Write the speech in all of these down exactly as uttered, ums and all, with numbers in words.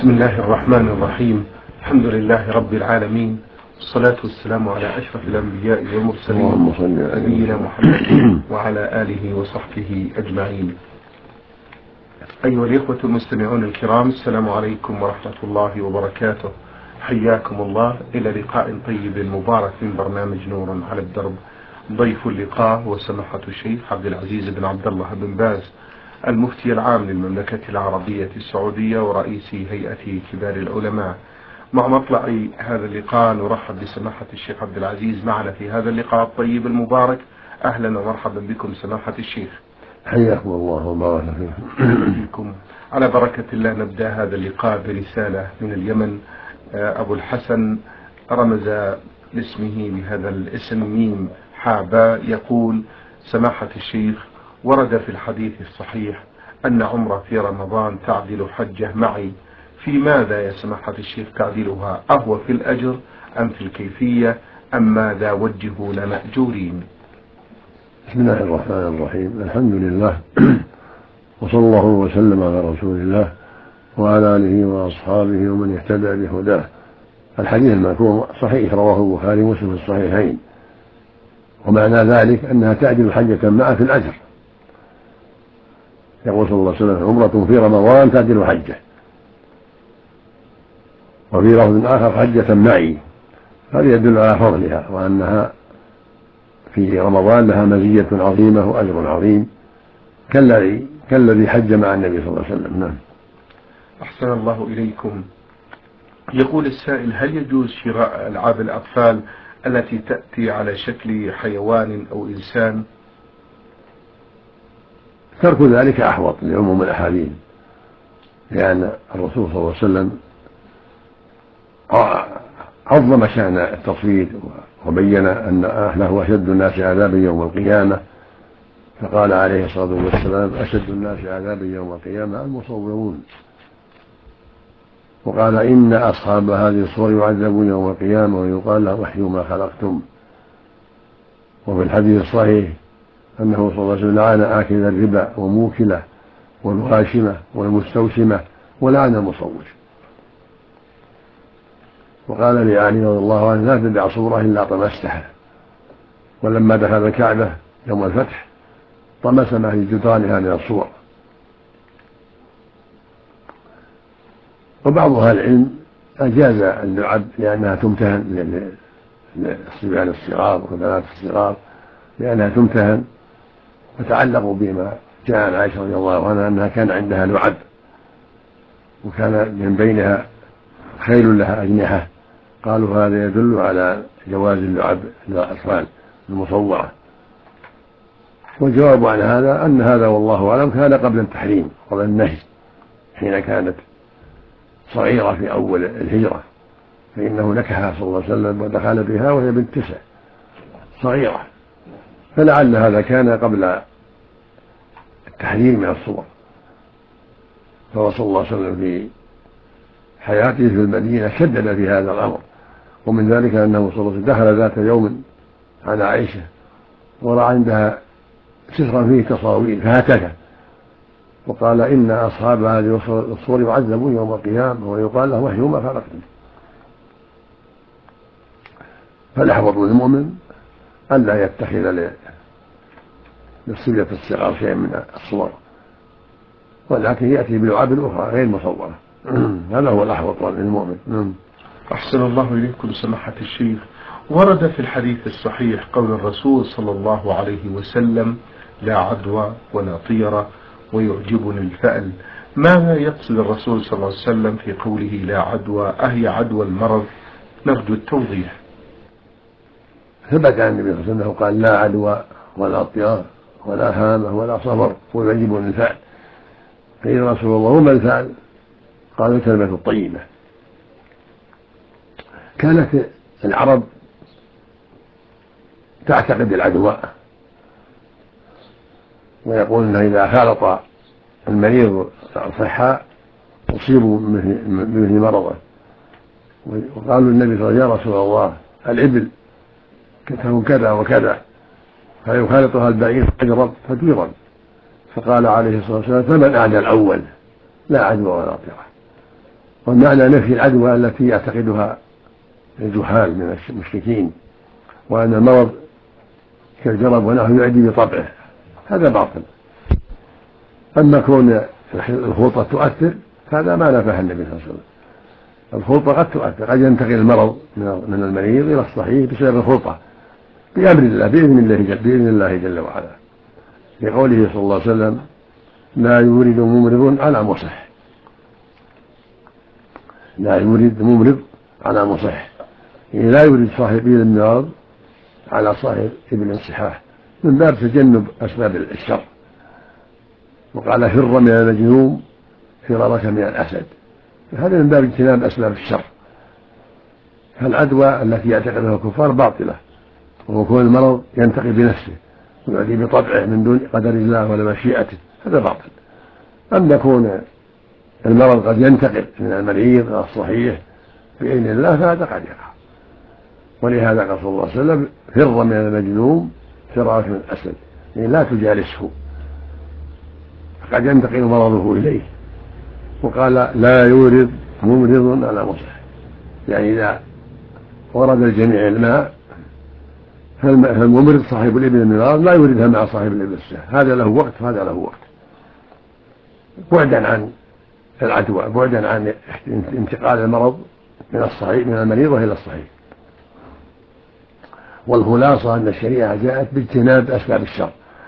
بسم الله الرحمن الرحيم. الحمد لله رب العالمين، والصلاة والسلام على أشرف الأنبياء والمرسلين نبينا محمد وعلى آله وصحبه أجمعين. أيها الإخوة المستمعون الكرام، السلام عليكم ورحمة الله وبركاته. حياكم الله إلى لقاء طيب مبارك من برنامج نور على الدرب. ضيف اللقاء وسماحة الشيخ عبد العزيز بن عبد الله بن باز، المفتي العام للمملكة العربية السعودية ورئيس هيئة كبار العلماء. مع مطلع هذا اللقاء نرحب بسماحة الشيخ عبد العزيز معنا في هذا اللقاء الطيب المبارك. أهلا ومرحبا بكم سماحة الشيخ. حياكم الله وبارك فيكم. على بركة الله نبدأ هذا اللقاء برسالة من اليمن. أبو الحسن رمز لاسمه بهذا الاسم ميم حابة، يقول: سماحة الشيخ، ورد في الحديث الصحيح أن عمرة في رمضان تعدل حجة معي، في ماذا يا سماحة الشيخ تعدلها؟ أهو في الأجر أم في الكيفية أم ماذا؟ وجهونا مأجورين. بسم الله الرحمن الرحيم. الحمد لله وصلى الله وسلم على رسول الله وعلى آله وأصحابه ومن اهتدى بهداه. الحديث المذكور صحيح، رواه البخاري ومسلم في الصحيحين، ومعنى ذلك أنها تعدل حجة معه في الأجر. يقول صلى الله عليه وسلم: عمرة في رمضان تعدل حجة، وفي لفظ آخر: حجة معي. هذا يدل على فضلها وأنها في رمضان لها مزية عظيمة وأجر عظيم كالذي كالذي حج مع النبي صلى الله عليه وسلم. نعم. أحسن الله إليكم. يقول السائل: هل يجوز شراء ألعاب الأطفال التي تأتي على شكل حيوان أو إنسان؟ ترك ذلك أحوط لعموم الأحاديث، لأن الرسول صلى الله عليه وسلم عظم شأن التصوير وبين أن أهله أشد الناس عذابا يوم القيامة، فقال عليه الصلاة والسلام: أشد الناس عذابا يوم القيامة المصورون. وقال: إن أصحاب هذه الصور يعذبون يوم القيامة ويقال له: وحيوا ما خلقتم. وفي الحديث الصحيح أنه صلى الله عليه وسلم لعن آكل الربا وموكله والغاشمة والمستوسمة ولعن المصور. وقال لعلي رضي الله عنه: لا تدع صورة إلا طمستها. ولما دخل الكعبة يوم الفتح طمس ما في جدرانها من الصور. وبعض أهل العلم أجاز اللعب لأنها تمتهن للصبيان الصغار والبنات الصغار، لأنها تمتهن وتعلقوا بما جاء عن عائشة رضي الله عنها أنها كان عندها لعب، وكان من بينها خيل لها أجنحة. قالوا هذا يدل على جواز اللعب للأطفال المصورة. والجواب عن هذا أن هذا والله أعلم كان قبل التحريم، قبل النهي، حين كانت صغيرة في أول الهجرة، فإنه نكحها صلى الله عليه وسلم ودخل بها وهي بنت تسع صغيرة، فلعل هذا كان قبل التحريم من الصور. فهو صلى الله عليه وسلم في حياته في المدينة شدد في هذا الأمر. ومن ذلك أنه صلى الله عليه وسلم دخل ذات يوم على عائشة ورأى عندها سترا فيه تصاوير فهتك، وقال: إن أصحاب هذه الصور يعذبون يوم القيامة ويقال له: وحيوا ما خلقتم. فالأحوط للمؤمن ألا يتخذ للصبية الصغار شيئا من الصور، ولكن يأتي بلعاب أخرى غير مصورة. هذا هو الأحوط للمؤمن. أحسن الله إليكم سماحة الشيخ. ورد في الحديث الصحيح قول الرسول صلى الله عليه وسلم: لا عدوى ولا طيرة ويعجبني الفأل. ماذا يقصد الرسول صلى الله عليه وسلم في قوله لا عدوى؟ أهي عدوى المرض؟ نرجو التوضيح. ثبت عن النبي صلى الله عليه وسلم قال: لا عدوى ولا طيار ولا هامة ولا صفر ويعجبني الفأل. قيل: رسول الله وما الفأل؟ قال: الكلمة الطيبة. كانت العرب تعتقد العدوى، ويقول انه اذا خالط المريض الصحاء اصيبوا بمثل مرضه. وقالوا للنبي صلى الله عليه وسلم: يا رسول الله، الابل تكون كذا وكذا، فيخالطها البعير فيجرب فتجرب. فقال عليه الصلاه والسلام: فمن اعدى الاول؟ لا عدوى ولا طيره. والمعنى نفي العدوى التي يعتقدها الجهال من المشركين، وأن المرض كالجرب ونحو يعدي بطبعه، هذا باطل. أما كون الخلطة تؤثر فهذا ما نفاه النبي صلى الله عليه وسلم. الخلطة قد تؤثر، قد ينتقل المرض من المريض إلى الصحيح بسبب الخلطة بأمر الله بإذن الله جل, بإذن الله جل وعلا، لقوله صلى الله عليه وسلم: لا يورد ممرض على مصح. لا يورد ممرض على مصح، يعني لا يورد صاحب إبل المرض على صاحب إبل الصحاح، من باب تجنب أسباب الشر. وقال: فر من المجنون فرارك من الأسد، هذا من باب اجتناب أسباب الشر. فالعدوى التي يعتقدها الكفار باطلة، وهو كون المرض ينتقل بنفسه ويؤدي بطبعه من دون قدر الله ولا مشيئته، هذا باطل. أما كون المرض قد ينتقل من المريض إلى الصحيح بإذن الله فهذا قد يقع. ولهذا قال صلى الله عليه وسلم: فر من المجنون فرارك من الأسد، يعني لا تجالسه، قد ينتقل مرضه إليه. وقال: لا يورد ممرض على مصح، يعني إذا ورد الجميع الماء فالممرض صاحب الإبل المرض لا يوردها مع صاحب الإبل الصحيح، هذا له وقت وهذا له وقت، بعدا عن العدوى، بعدا عن انتقال المرض من الصحيح من المريض إلى الصحيح. والخلاصة أن الشريعة جاءت باجتناب أسباب الشر،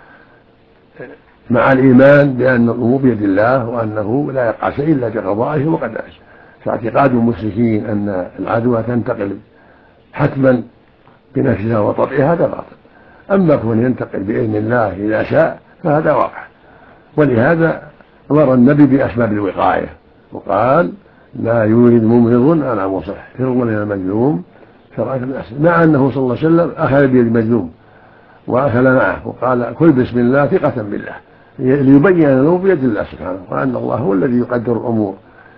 مع الإيمان بأن الأمور بيد الله وأنه لا يقع شيء إلا بقضائه وقدره. فاعتقاد المشركين أن العدوى تنتقل حتما بنفسها وطبعها هذا باطل. أما كون ينتقل بإذن الله إذا شاء فهذا واقع. ولهذا أمر النبي بأسباب الوقاية وقال: لا يورد ممرض على مصح، فر من المجنون فرارك من الأسد، مع أنه صلى الله عليه وسلم أخذ بيد المجنون وأكل معه وقال: كل بسم الله ثقة بالله، ليبين أنه بيد الله سبحانه وأن الله هو الذي يقدر الأمور.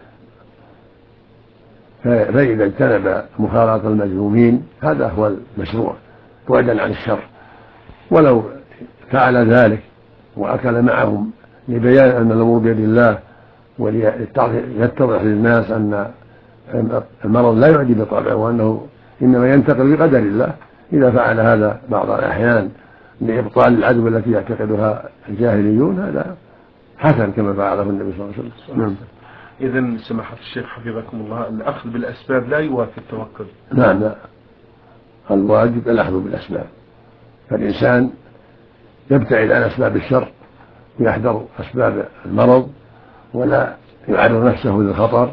فإذا اجتنب مخالطة المجذومين هذا هو المشروع بعدا عن الشر. ولو فعل ذلك وأكل معهم لبيان أن الأمور بيد الله وليتضح للناس أن المرض لا يعدي بطبعه وأنه إنما ينتقل بقدر الله، إذا فعل هذا بعض الأحيان لإبطال العدوى التي يعتقدها الجاهليون هذا حسن كما فعله النبي صلى الله عليه وسلم. نعم. إذن سماحة الشيخ حفظكم الله الأخذ بالأسباب لا يوافي التوكل. نعم لا، الواجب الأخذ بالأسباب، فالإنسان يبتعد عن أسباب الشر ويحذر أسباب المرض ولا يعرض نفسه للخطر،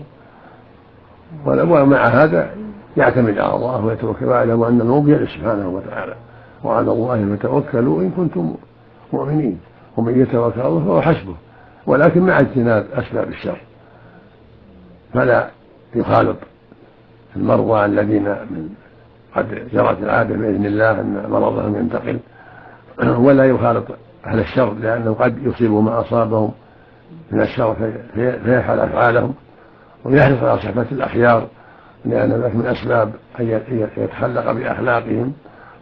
ومع هذا يعتمد على الله ويتوكل ويعلم أن الأمور بيده سبحانه وتعالى، وعلى الله فتوكلوا إن كنتم مؤمنين، ومن يتوكل الله فهو حسبه، ولكن مع اجتناب أسباب الشر، فلا يخالط المرضى الذين من قد جرت العادة بإذن الله أن مرضهم ينتقل، ولا يخالط أهل الشر لأنه قد يصيبهم ما أصابهم من الشر فيفعل أفعالهم، ويحرص على صحبة الأخيار لأن ذلك من أسباب أن يتخلق بأخلاقهم،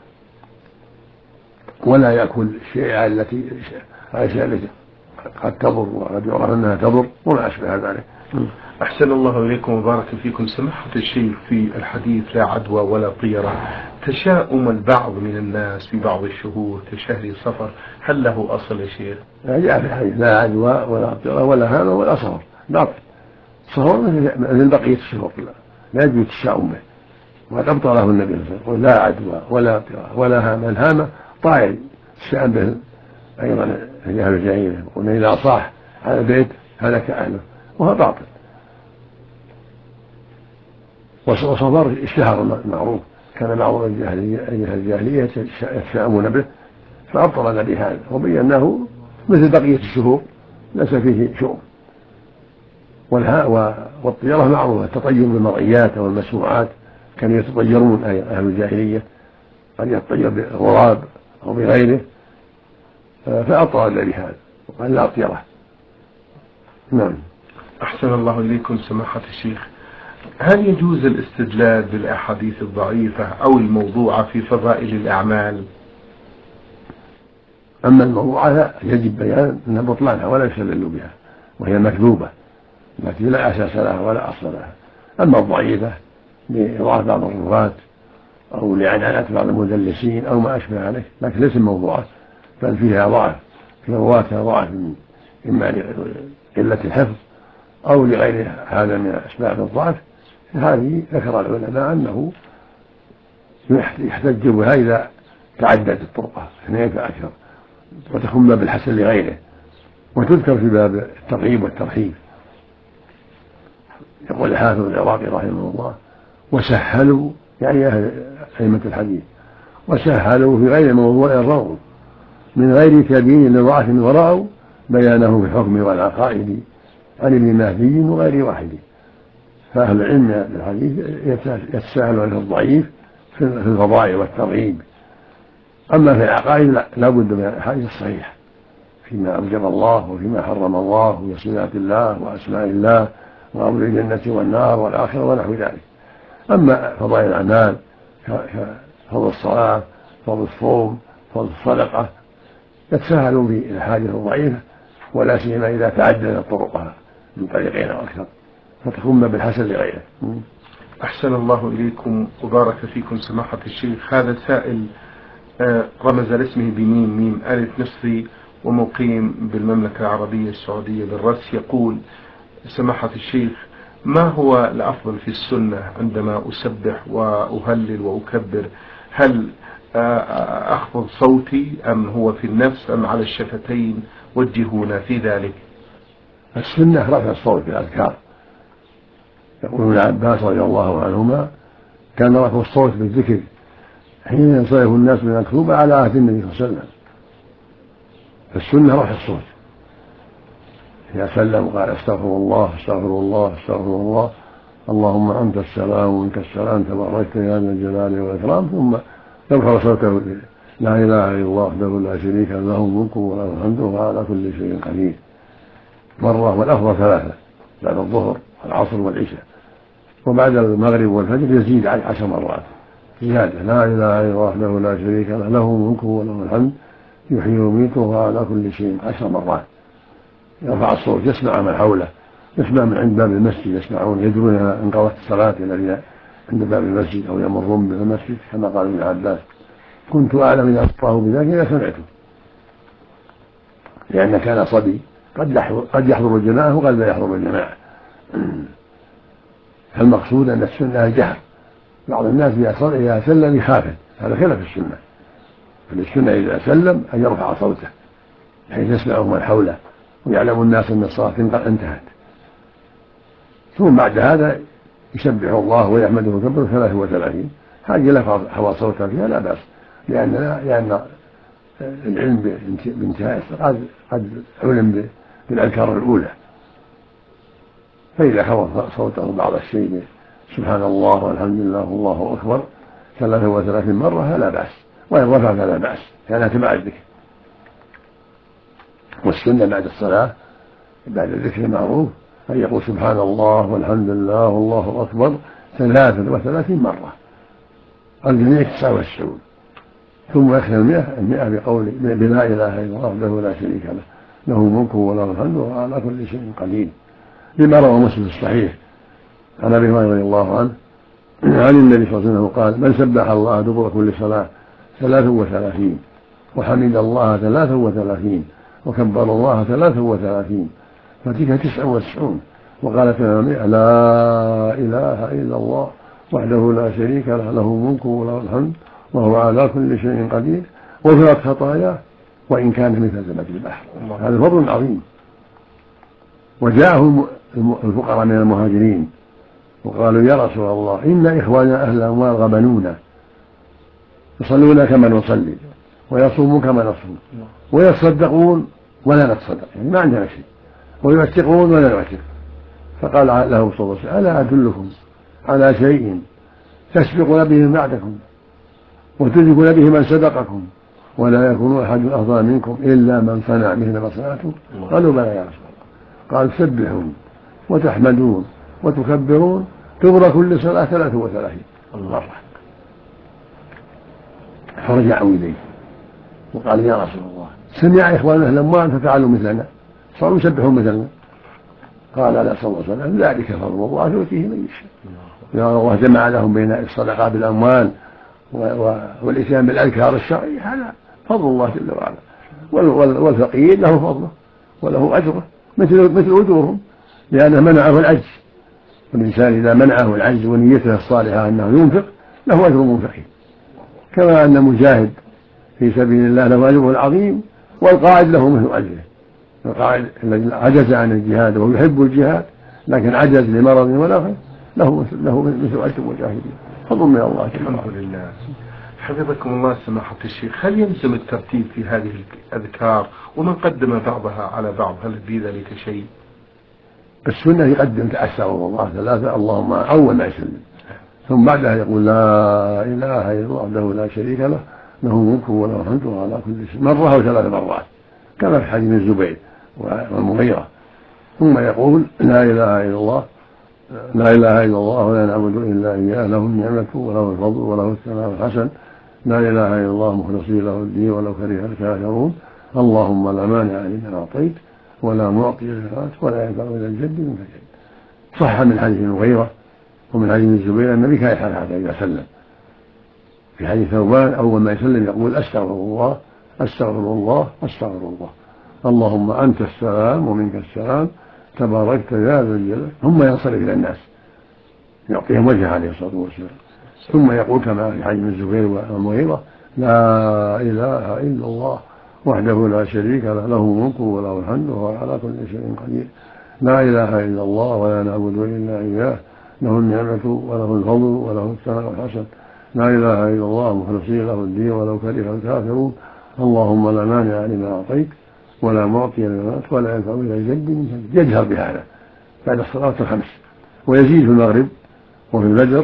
ولا يأكل الشيء التي التي قد تضر وقد يعرف أنها تضر وما أشبه ذلك. أحسن الله إليكم وبارك فيكم. سماحة الشيخ، في الحديث لا عدوى ولا طيرة، تشاؤم البعض من الناس في بعض الشهور كشهر صفر، هل له أصل يا شيخ؟ جاء في الحديث لا عدوى ولا طيرة ولا هامة ولا صفر، باطل. صفر مثل بقية الشهور لا يجوز التشاؤم به، وقد أبطله النبي صلى الله عليه وسلم: لا عدوى ولا طيرة ولا هامة. الهامة طائر الشأن به أيضا في أهل الجاهلية، وأن إذا صاح على البيت هلك أهله، وهو باطل. وصفر اشتهر معروف، كان بعض الجاهلية يتشاءمون به فأبطل النبي هذا وبيناه مثل بقية الشهور ليس فيه شؤم. والطيرة معروفة، التطير بالمرئيات والمسموعات، كانوا يتطيرون أهل الجاهلية، قد يتطير بالغراب أو بغيره، فأبطل النبي هذا وقال لا طيرة. نعم. أحسن الله إليكم سماحة الشيخ، هل يجوز الاستدلال بالأحاديث الضعيفة أو الموضوعة في فضائل الأعمال؟ أما الموضوعة يجب بيان أن بطلانها ولا يستدل بها، وهي مكذوبة التي لا أساس لها ولا أصل لها، أما الضعيفة لإضعاف بعض الرواة أو لعنعنات بعض المدلسين أو ما أشبه عليه، لكن ليس موضوعة، بل فيها ضعف، في رواتها ضعف إما لقلة الحفظ أو لغير هذا من أسباب الضعف. هذه ذكر العلماء أنه يحتج بها إذا تعدت الطرقة اثنين فأكثر وتكون باب الحسن لغيره، وتذكر في باب الترغيب والترهيب. يقول الحافظ العراقي رحمه الله: وسهلوا، يعني أهل أئمة الحديث، وسهلوا في غير موضوع الروض من غير تبيين لضعف ورأوا بيانه في الحكم والعقائد عن ابن مهدي وغير واحد. فأهل العلم بالحديث يتساهل عن الضعيف في الفضائل والترغيب. أما في العقائد لا بد من الأحاديث الصحيحة فيما أوجب الله وفيما حرم الله وصفات الله وأسماء الله وأمر الجنة والنار والآخرة ونحو ذلك. أما فضائل الأعمال كفضل الصلاة، فضل الصوم، فضل الصدقة، يتساهل في الأحاديث الضعيفة، ولا سيما إذا تعددت طرقها من طريقين أو أكثر فتكون بالحسن لغيره. أحسن الله إليكم وبارك فيكم سماحة الشيخ. هذا سائل رمز لاسمه بميم ميم ألف مصري ومقيم بالمملكة العربية السعودية بالرأس، يقول: سماحة الشيخ، ما هو الأفضل في السنة عندما أسبح وأهلل وأكبر؟ هل أخفض صوتي أم هو في النفس أم على الشفتين؟ وجهونا في ذلك. السنة رفع الصوت في الأذكار. يقول ابن عباس رضي الله عنهما: كان رفع الصوت بالذكر حين ينصرف الناس من المكتوبة على عهد النبي صلى الله عليه وسلم. فالسنة رفع الصوت، إذا سلم قال: استغفر الله استغفر الله استغفر الله، اللهم أنت السلام ومنك السلام تباركت يا ذا الجلال والإكرام، ثم يرفع صوته: لا إله إلا الله وحده لا شريك له، له الملك وله الحمد وهو على كل شيء قدير، مرة، والأفضل ثلاثة بعد الظهر والعصر والعشاء، وبعد المغرب والفجر يزيد عشر مرات زيادة: لا إله إلا الله وحده لا شريك له، له الملك وله الحمد يحيي ويميت وهو على كل شيء، عشر مرات. يرفع الصوت، يسمع من حوله، يسمع من عند باب المسجد، يسمعون يدرون انقضت الصلاة الذين عند باب المسجد أو يمرون بالمسجد، كما قال ابن عباس: كنت أعلم إذا أخطاه بذلك إذا سمعته، لأن كان صبي قد يحضر الجماعة وقد لا يحضر الجماعة. فالمقصود أن السنة الجهر. بعض الناس إذا سلم يخافت، هذا خلاف السنة. فالسنة إذا سلم أن يرفع صوته بحيث يسمعه من حوله ويعلم الناس أن الصلاة انتهت. ثم بعد هذا يسبح الله ويحمده ويكبر ثلاثة وثلاثين. هذه لا حوى صوتا فيها لا بأس، لأن لأن العلم بانتهاء قد قد علم بالأذكار الأولى. فإذا حوى صوته بعض الشيء سبحان الله والحمد لله والله أكبر ثلاثة وثلاثين مرة فلا بأس، وإن رفع فلا بأس، لأنها تبع الذكر. والسنة بعد الصلاة بعد الذكر المعروف أن يقول سبحان الله والحمد لله والله أكبر ثلاثة وثلاثين مرة، الجميع تسعة وتسعون، ثم يختم المئة المئة بقول بلا إله إلا الله وحده لا شريك له، له الملك وله الحمد وهو على كل شيء قدير، لما روى مسلم الصحيح عن أبي هريرة رضي الله عنه عن النبي صلى الله عليه وسلم قال: من سبح الله دبر كل صلاة ثلاثة وثلاثين، وحمد الله ثلاثة وثلاثين، وكبر الله ثلاثة وثلاثين، فتلك تسعة وتسعون. وقال في المئة: لا إله إلا الله وحده لا شريك له، له الملك وله الحمد وهو على كل شيء قدير، غفرت خطاياه وإن كان مثل زبد البحر. هذا فضل عظيم. وجاءهم الفقراء من المهاجرين وقالوا: يا رسول الله، إن إخواننا أهل الأموال غبنونا، يصلون كما نصلي ويصومون كما نصوم ويتصدقون ولا نتصدق، يعني ما عندنا شيء، ويعتقون ولا نعتق. فقال له صلى الله عليه وسلم: ألا أدلكم على شيء تسبقون به من بعدكم وتدركون به من سبقكم ولا يكون أحد أفضل منكم إلا من صنع مثل ما صنعتم؟ قالوا: بلى يا رسول الله. قال: تسبحون وتحمدون وتكبرون دبر كل صلاة ثلاثة وثلاثين مرة. فرجعوا إليه وقال: يا رسول الله، سمع إخواننا أهل الأموال ففعلوا مثلنا، صاروا يسبحون مثلنا. قال عليه الصلاة والسلام ذلك فضل الله يؤتيه من يشاء. لأن الله جمع لهم بين الصدقة بالأموال والإتيان بالأذكار الشرعية، هذا فضل الله جل وعلا. والفقير له فضله وله أجره مثل مثل أجورهم، لأنه منعه العجز، والإنسان إذا منعه العجز ونيته الصالحة أنه ينفق له أجر منفقين، كما أن مجاهد في سبيل الله له أجره العظيم، والقاعد له مثل أجره. القاعد الذي عجز عن الجهاد وهو يحب الجهاد لكن عجز لمرض ولا خير له له مثل أجر المجاهدين، فضل من الله. الحمد لله. حفظكم الله سماحة الشيخ، هل يلزم الترتيب في هذه الأذكار ومن قدم بعضها على بعض هل في ذلك شيء؟ السنة يقدم أستغفر الله ثلاثة اللهم أول ما يسلم، ثم بعدها يقول لا إله إلا الله وحده لا شريك له له الملك وله الحمد وهو على كل شيء، مرة أو ثلاث مرات كما في حديث الزبير والمغيرة. ثم يقول لا إله إلا الله لا إله إلا الله ولا نعبد إلا إياه له النعمة وله الفضل وله الثناء الحسن، لا إله إلا الله مخلصين له الدين ولو كره الكافرون، اللهم لا مانع لما أعطيت ولا معطي لما ولا ينفع إلى الجد منك الجد. صح من حديث المغيرة ومن حديث الزبير النبي كان يفعل هذا إذا سلم. في حديث ثوبان أول ما يسلم يقول أستغفر الله أستغفر الله أستغفر الله اللهم أنت السلام ومنك السلام تباركت يا ذا الجلال، ثم ينصرف إلى الناس يعطيهم وجهه عليه الصلاة والسلام، ثم يقول كما في حديث الزبير والمغيرة لا إله إلا الله وحده لا شريك له له الملك وله الحمد وهو على كل شيء قدير، لا إله إلا الله ولا نعبد إلا إياه له النعمة وله الفضل وله الثناء الحسن، لا إله إلا الله مخلصين له الدين ولو كره الكافرون، اللهم لا مانع لما أعطيت ولا معطي لما أعطيت ولا ينفع إلى الجد منك. يجهر بهذا بعد الصلاة الخمس، ويزيد في المغرب وفي الفجر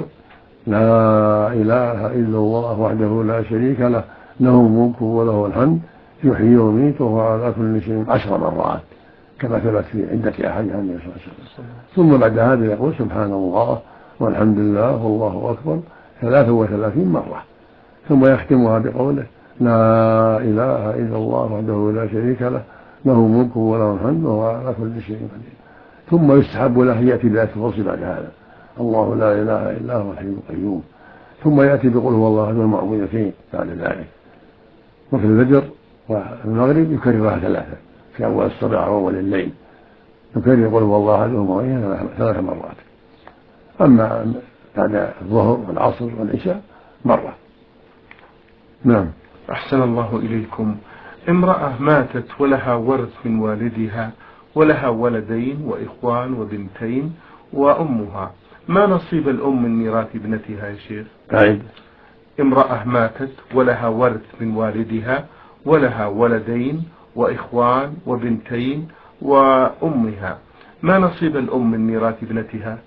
لا إله إلا الله وحده لا شريك له له الملك وله الحمد يحيي ويميت وهو على كل شيء عشر مرات كما ثبت في عدة أحاديث عن النبي صلى الله عليه وسلم. ثم بعد هذا يقول سبحان الله والحمد لله والله أكبر ثلاث وثلاثين مرة، ثم يختمها بقوله لا إله إلا الله وحده لا شريك له له الملك وله الحمد وهو على كل شيء قدير. ثم يستحب له يأتي بآية الفصل بعد هذا الله لا إله إلا هو الحي القيوم، ثم يأتي بقول هو الله أحد المعوذتين بعد ذلك. وفي الفجر والمغرب يكررها ثلاثة في أول الصباح وأول الليل، يكرر قل هو الله أحد المعوذتين ثلاث مرات. أما بعد الظهر والعصر والعشاء مرة. نعم. أحسن الله إليكم. امرأة ماتت ولها ورث من والدها ولها ولدين وإخوان وبنتين وأمها، ما نصيب الأم من ميراث ابنتها يا شيخ؟ عيد. امرأة ماتت ولها ورث من والدها ولها ولدين وإخوان وبنتين وأمها، ما نصيب الأم من ميراث ابنتها؟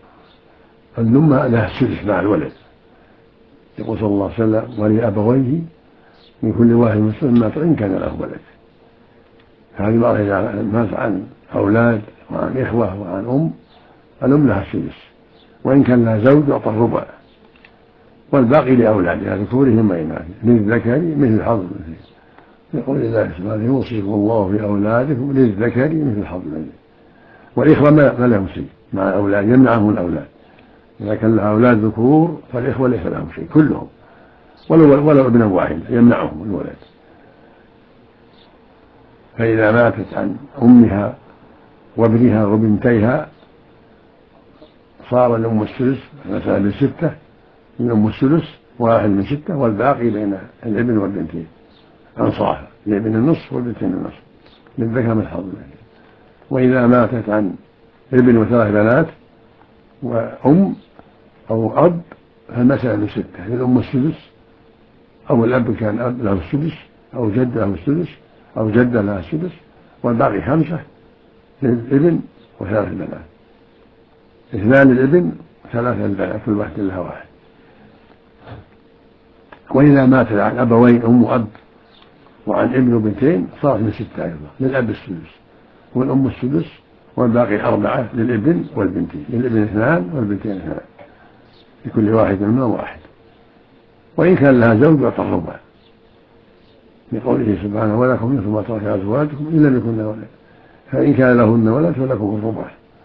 الأم لها السدس مع الولد، يقول صلى الله عليه وسلم ولأبويه من كل واحد مسلم مات إن كان له ولد. هذه المرأة إذا مات عن أولاد وعن إخوة وعن أم الأم لها السدس، وإن كان لها زوج يعطى الربع، والباقي لأولادها ذكورهم وإناثهم للذكر مثل حظ الأنثيين. يقول الله سبحانه يوصيكم الله في أولادكم للذكر مثل حظ الأنثيين. والإخوة ما لهم شيء مع الأولاد، يمنعهم الأولاد، إذا كان لها أولاد ذكور فالإخوة ليس لهم شيء كلهم، ولو ولو ابن واحد يمنعهم الولد. فإذا ماتت عن أمها وابنها وبنتيها صار الأم السدس، مثلا بستة الأم السدس واحد من ستة، والباقي بين الابن والبنتين أنصافا، الابن النصف والبنتين النصف للذكر مثل حظ الأنثيين. وإذا ماتت عن ابن وثلاث بنات وأم أو أب فالمسألة من ستة، الأم السدس أو الأب كان أب له السدس أو جد له السدس أو جدة لها السدس، والباقي خمسة للابن وثلاث بنات، اثنان للابن ثلاثة للبنات كل واحد لها واحد. وإذا مات عن أبوين أم وأب وعن ابن وبنتين صارت من ستة أيضا، للأب السدس والأم السدس والباقي أربعة للابن والبنتين، للابن اثنان والبنتين اثنان لكل واحد منهما واحد. وإن كان لها زوج يعطى الربع لقوله سبحانه ولكم نصف ما ترك أزواجكم إن لم يكن ولد، فإن كان لهن ولد فلكم الربع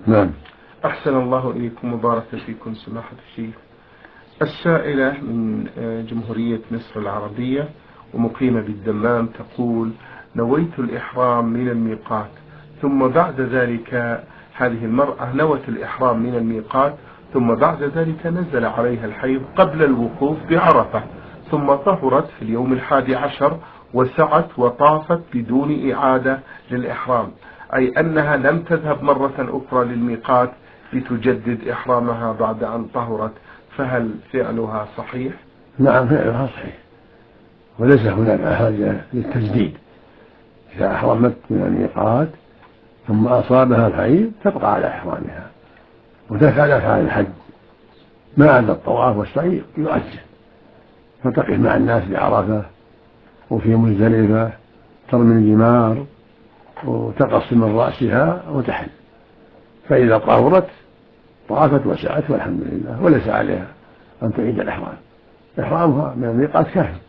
نعم. أحسن الله إليكم وبارك فيكم سماحة الشيخ. السائلة من جمهورية مصر العربية ومقيمة بالدمام تقول: نويت الإحرام من الميقات، ثم بعد ذلك هذه المرأة نوت الإحرام من الميقات، ثم بعد ذلك نزل عليها الحيض قبل الوقوف بعرفة، ثم طهرت في اليوم الحادي عشر وسعت وطافت بدون إعادة للإحرام، أي أنها لم تذهب مرة أخرى للميقات لتجدد إحرامها بعد أن طهرت، فهل فعلها صحيح؟ نعم فعلها صحيح، وليس هناك حاجة للتجديد. إذا أحرمت من الميقات ثم أصابها الحيض تبقى على إحرامها وتفعل أفعال الحج ما عدا الطواف والسعي يؤجل، فتقف مع الناس بعرفة وفي مزدلفة ترمي الجمار وتقص من رأسها وتحل، فإذا طهرت طافت وسعت والحمد لله، وليس عليها أن تعيد الإحرام. إحرامها من الميقات كافٍ،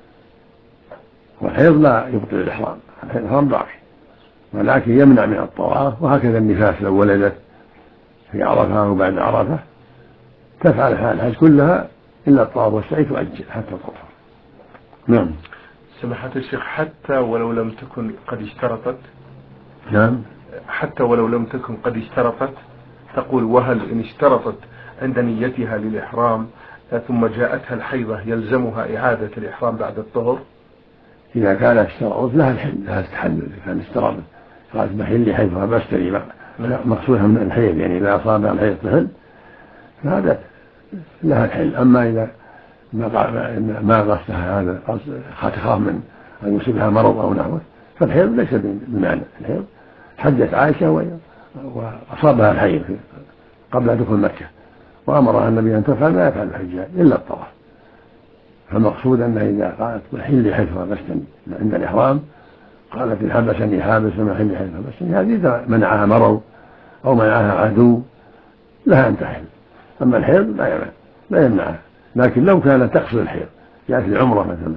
والحيض لا يبطل الإحرام، الإحرام باقي، ولكن يمنع من الطواف. وهكذا النفاس لو ولدت في عرفة وبعد عرفة تفعل أفعال الحج كلها إلا الطواف والسعي تؤجل حتى تطهر. نعم. سماحة الشيخ، حتى ولو لم تكن قد اشترطت؟ نعم. حتى ولو لم تكن قد اشترطت، تقول: وهل إن اشترطت عند نيتها للإحرام ثم جاءتها الحيضة يلزمها إعادة الإحرام بعد الطهر؟ إذا كان اشترطت لها الحل، لها التحلل. إذا كان اشترطت قالت بحل حيضها بشتري مقصودها من الحيض، يعني إذا أصابها الحيض تحل فهذا لها الحل. أما إذا ما قصدها هذا تخاف من أن يصيبها مرض أو نحوه فالحيض ليس بمعنى الحيض. حجت عائشة وأصابها الحيض قبل دخول مكة وأمرها النبي أن تفعل ما يفعل الحجاج إلا الطواف، فالمقصود أنها إذا قالت بحل حيضها بشتري عند الإحرام قالت إن حبسني حابس وما حل حيضها بشتري، هذه إذا منعها مرض أو منعها عدو لها أن تحل. أما الحيض لا يمنع لا يمنعها. لكن لو كانت تقصد الحيض جاءت لعمرة مثلا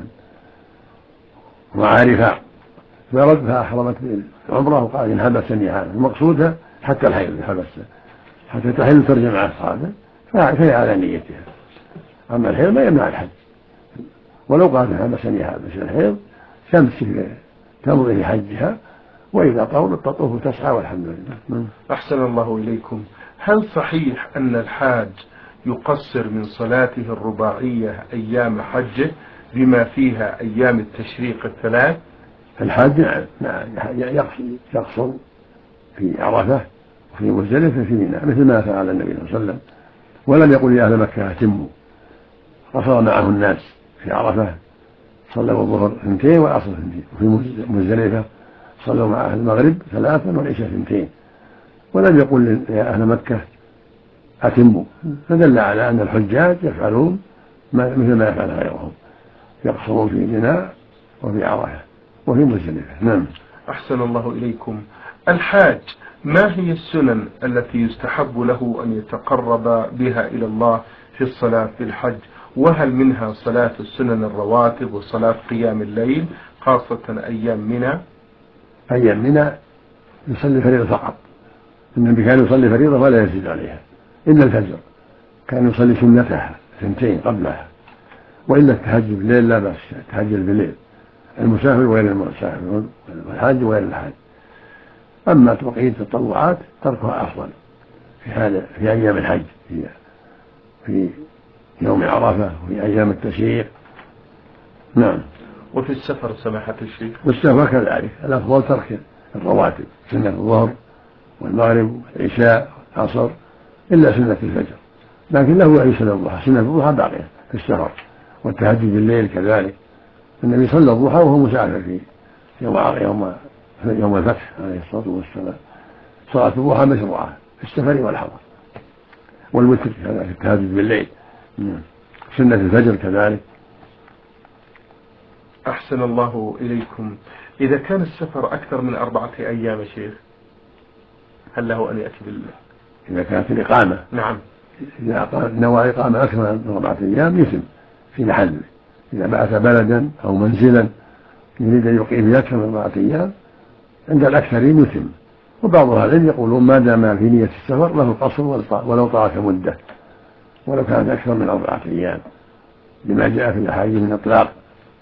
وعارفة فردها أحرمت بالعمرة وقال إن حبسني هذا، المقصودها حتى الحيض حبسها حتى تحل ترجع مع أصحابها فهي على نيتها. أما الحيض ما يمنع الحج، ولو قال حبسني هذا الحيض تمشي تمضي في حجها، وإذا طولت تطوف وتسعى والحمد لله. أحسن الله إليكم. هل صحيح أن الحاج يقصر من صلاته الرباعية أيام حجه بما فيها أيام التشريق الثلاث؟ الحاج نعم يقصر في عرفة وفي مزدلفة في منى مثل ما فعل النبي صلى الله عليه وسلم، ولم يقل يا أهل مكة أتموا. قصر معه الناس في عرفة صلوا الظهر اثنتين والعصر اثنتين، وفي مزدلفة صلوا مع أهل المغرب ثلاثا والعشاء اثنتين، ولم يقل يا أهل مكة أتموا، فدل على أن الحجاج يفعلون مثل ما يفعل غيرهم، يقصرون في منى وفي عرفة وفي مزدلفة. نعم. أحسن الله إليكم. الحاج ما هي السنن التي يستحب له أن يتقرب بها إلى الله في الصلاة في الحج؟ وهل منها صلاة السنن الرواتب وصلاة قيام الليل خاصة أيام منى؟ أيام منى يصلي فريضة فقط، النبي كان يصلي فريضة ولا يزيد عليها إلا الفجر، كان يصلي سنتها سنتين قبلها، وإلا التهجد بالليل لا بأس، التهجد بالليل المسافر وغير المسافر والحاج وغير الحاج. أما بقية التطوعات تركها أفضل في هذا في أيام الحج، في, في يوم عرفة وفي أيام التشريق. نعم. وفي السفر سماحة الشيخ؟ والسفر كذلك الأفضل ترك الرواتب، سنة الظهر والمغرب والعشاء والعصر إلا سنة الفجر، لكن له أي سنة الضحى، سنة الضحى باقية في السفر، والتهجد بالليل كذلك. النبي صلى الضحى وهو مسافر في يوم يوم يوم الفتح عليه الصلاة والسلام. صلاة الضحى مشروعة في السفر والحضر، والوتر كذلك التهجد بالليل، سنة الفجر كذلك. أحسن الله إليكم. إذا كان السفر أكثر من أربعة أيام يا شيخ هل له أن يأتي بالله؟ إذا كانت الإقامة نعم، إذا نوى إقامة أكثر من أربعة أيام يتم في محله. إذا بعث بلدا أو منزلا يريد أن يقيم أكثر من أربعة أيام عند الأكثرين يتم، وبعض أهل العلم يقولون ما دام في نية السفر له القصر ولو طالت مدة ولو كانت أكثر من أربعة أيام، لما جاء في الأحاديث من إطلاق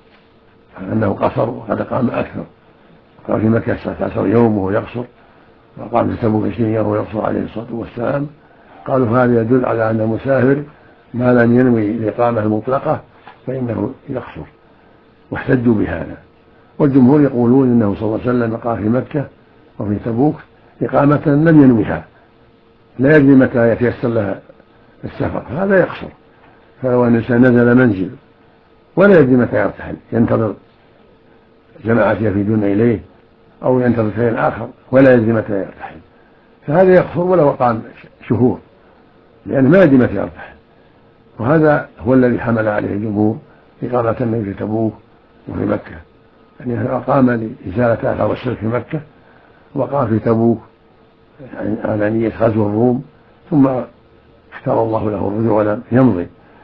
أنه قصر وقد قام أكثر، قال في مكة تسعة عشر يوم وهو يقصر، وقام في تبوك عشرين يوم وهو يقصر عليه الصلاة والسلام. قالوا هذا يدل على أن المسافر ما لم ينوي الإقامة المطلقة فإنه يقصر، واحتجوا بهذا. والجمهور يقولون إنه صلى الله عليه وسلم قام في مكة وفي تبوك إقامة لم ينويها، لا يدري متى يتيسر لها السفر، هذا يقصر. فلو أن الإنسان نزل منزل ولا يدري متى يرتحل، ينتظر جماعة يفيدون إليه أو ينتظر شيء آخر ولا يدري متى يرتحل، فهذا يقصر ولو قام شهور، لأنه ما يدري متى يرتحل. وهذا هو الذي حمل عليه الجمهور إقامة النبي في تبوك وفي مكة، يعني أقام لإزالة آثار الشرك في مكة، وقام في تبوك على نية غزو الروم، ثم اختار الله له الرجوع ولم يمضي،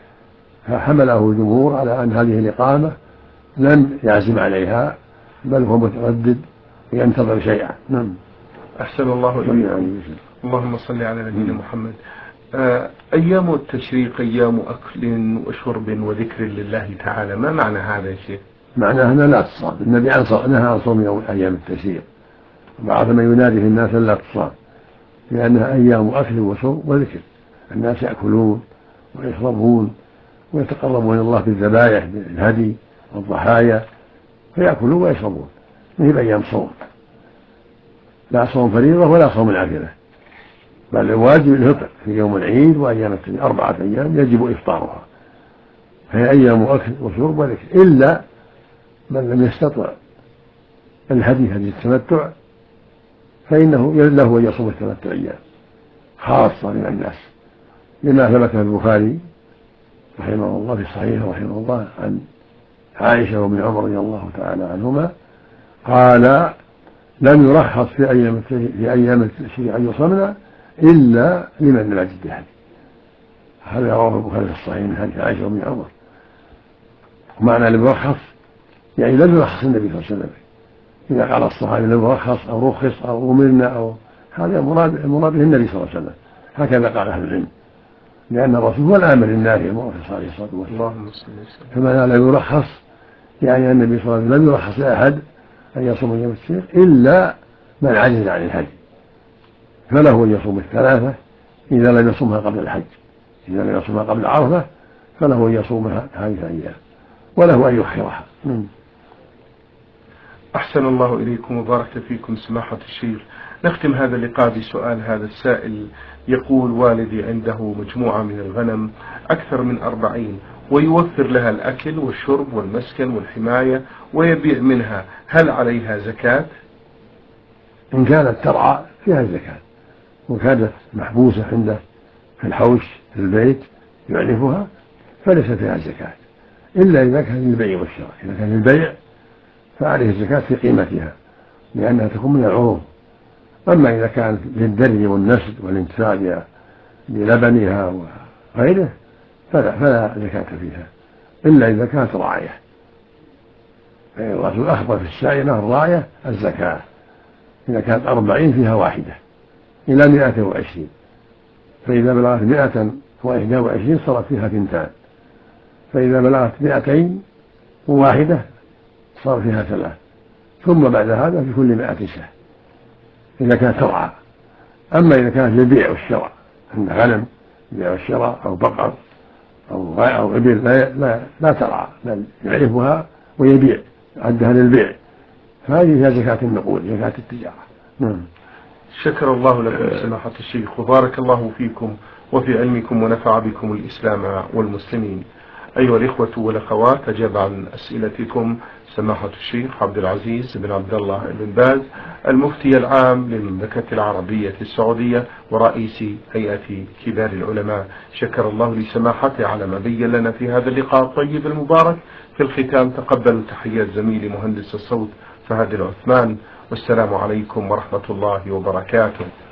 فحمله الجمهور على أن هذه الإقامة لم يعزم عليها بل هو متردد وينتظر شيئا. نعم. أحسن الله إليكم. اللهم صل على نبينا محمد. آه أيام التشريق أيام أكل وشرب وذكر لله تعالى، ما معنى هذا يا شيخ؟ معناه أنها لا تصام، النبي نهى عن صوم يوم أيام التشريق، وبعض من ينادي في الناس لا تصام، لأنها أيام أكل وشرب وذكر، الناس يأكلون ويشربون ويتقربون إلى الله بالذبائح بالهدي والضحايا، فيأكلون ويشربون، مثل أيام صوم، لا صوم فريضة ولا صوم العافية، بل الواجب الفطر في يوم العيد وأيام التشريق أربعة أيام يجب إفطارها، فهي أيام أكل وشرب وذكر، إلا من لم يستطع الهدي هدي التمتع فإنه له أن يصوم الثلاثة أيام خاصة من الناس، لما ثبت في البخاري رحمه الله في الصحيح رحمه الله عن عائشة وابن عمر رضي الله تعالى عنهما قال لم يرخص في أيام في أيام التشريق أن يصمنا إلا لمن لم يجد الهدي. هذا رواه البخاري في الصحيح من حديث عائشة وابن عمر. ومعنى لم يرخص يعني لم يرخص النبي صلى الله عليه وسلم، إذا قال الصحابي لم يرخص أو رخص أو أمرنا أو هذا مراد المراد به النبي صلى الله عليه وسلم، هكذا قال أهل العلم، لأن الرسول هو الآمر الناهي المرخص عليه الصلاة والسلام. فمعنى لم يرخص يعني النبي صلى الله عليه وسلم لم يرخص لأحد أن يصوم يوم التشريق إلا من عجز عن الحج، فله أن يصوم الثلاثة إذا لم يصومها قبل الحج، إذا لم يصومها قبل عرفة فله أن يصومها هذه الأيام وله أن يؤخرها. أحسن الله إليكم وبارك فيكم سماحة الشيخ. نختم هذا اللقاء بسؤال هذا السائل، يقول والدي عنده مجموعة من الغنم أكثر من أربعين ويوفر لها الأكل والشرب والمسكن والحماية ويبيع منها، هل عليها زكاة؟ إن كانت ترعى فيها زكاة، وكانت محبوسة عنده في الحوش في البيت يعرفها فليس فيها زكاة، إلا إذا كان للبيع والشراء. إذا كان للبيع فعليه الزكاة في قيمتها لأنها تكون من العروض، أما إذا كانت للدري والنسل والانتفاع بلبنها وغيره فلا, فلا زكاة فيها إلا إذا كانت راعية. الرسول أخبر في السائلة الراعية الزكاة، إذا كانت أربعين فيها واحدة إلى مائة وعشرين، فإذا بلغت مائة وإحدى وعشرين صارت فيها ثنتان، فإذا بلغت مائتين وواحدة صار فيها ثلاث، ثم بعد هذا في كل مائة شاة إذا كانت ترعى. أما إذا كانت للبيع والشراء عند غنم بيع والشراء أو بقر أو أو إبل لا لا, لا ترعى بل يعرفها ويبيع عدها للبيع، فهذه هي زكاة النقود، زكاة التجارة. نعم. شكر الله لكم سماحة الشيخ وبارك الله فيكم وفي علمكم ونفع بكم الإسلام والمسلمين. أيها الإخوة والأخوات، أجاب عن أسئلتكم سماحة الشيخ عبد العزيز بن عبد الله بن باز المفتي العام للمملكة العربية السعودية ورئيس هيئة كبار العلماء. شكر الله لسماحته على ما بين لنا في هذا اللقاء الطيب المبارك. في الختام تقبلوا تحيات زميلي مهندس الصوت فهد العثمان، والسلام عليكم ورحمة الله وبركاته.